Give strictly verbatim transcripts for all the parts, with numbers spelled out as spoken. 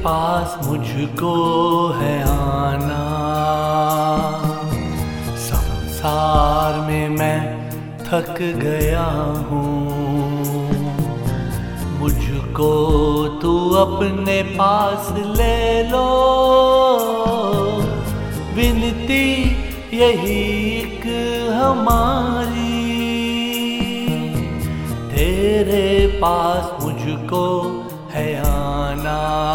पास मुझको है आना। संसार में मैं थक गया हूँ, मुझको तू अपने पास ले लो। विनती यही एक हमारी, तेरे पास मुझको है आना।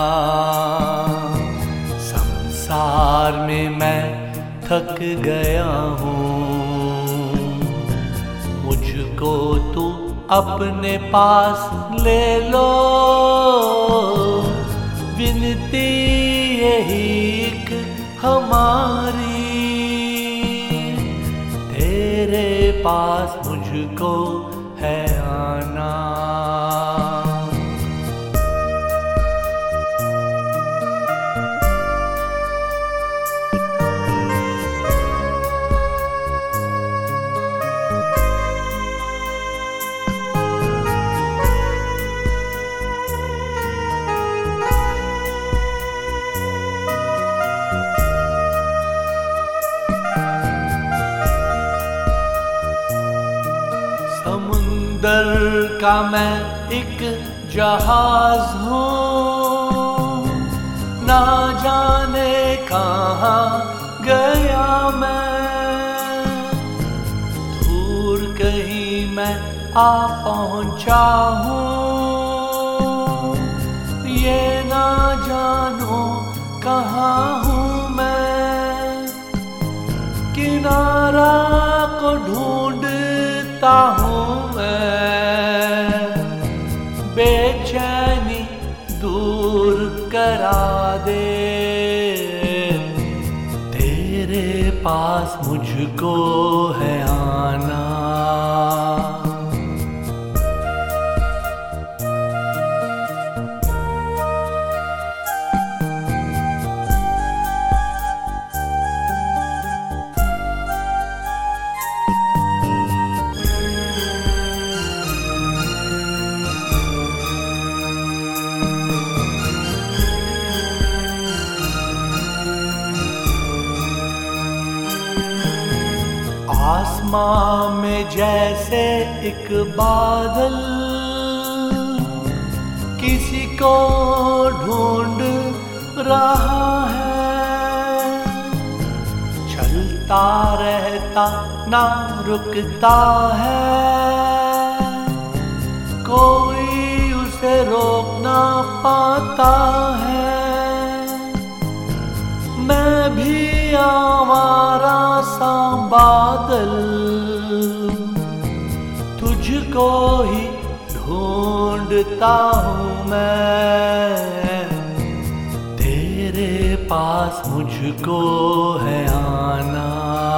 संसार में मैं थक गया हूँ, मुझको तू अपने पास ले लो। विनती यही एक हमारी, तेरे पास मुझको है आना। समुंदर का मैं एक जहाज हूँ, ना जाने कहाँ गया मैं। दूर कहीं मैं आ पहुँचा हूँ, ये ना जानो कहाँ हूँ मैं। किनारा को ढूंढता हूँ मैं, बेचैनी दूर करा दे। तेरे पास मुझको है आना। आसमां में जैसे एक बादल किसी को ढूंढ रहा है। चलता रहता ना रुकता है, कोई उसे रोक ना पाता है। मैं भी आवारा सा बादल, तुझको ही ढूंढता हूँ मैं। तेरे पास मुझको है आना।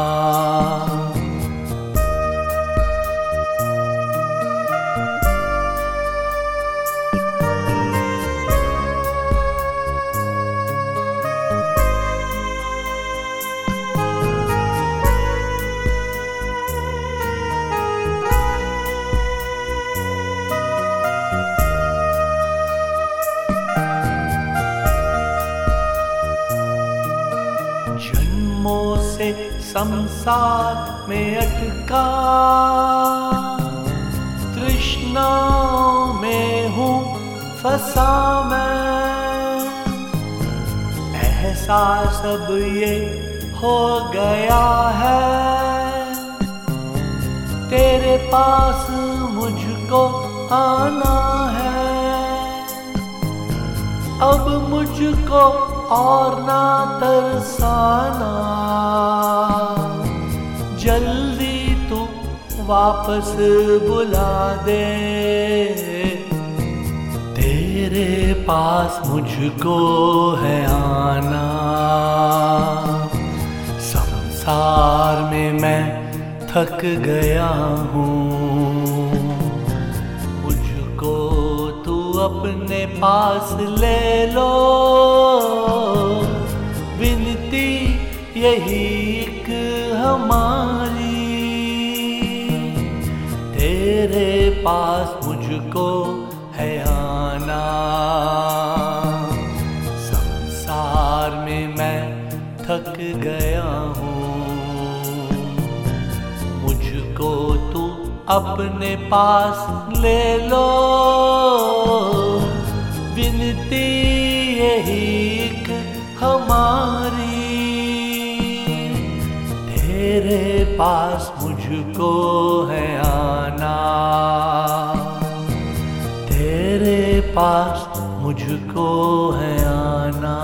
जन्मों से संसार में अटका, तृष्णाओं में हूँ फंसा मैं। एहसास अब ये हो गया है, तेरे पास मुझको आना है। अब मुझको और ना तरसाना, जल्दी तू वापस बुला दे। तेरे पास मुझको है आना। संसार में मैं थक गया हूँ, मुझको तू अपने पास ले लो। विनती यही एक हमारी, तेरे पास मुझको है आना। अपने पास ले लो, विनती यही एक हमारी। तेरे पास मुझको है आना, तेरे पास मुझको है आना,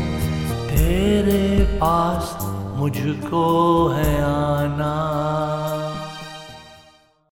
तेरे पास मुझको है आना।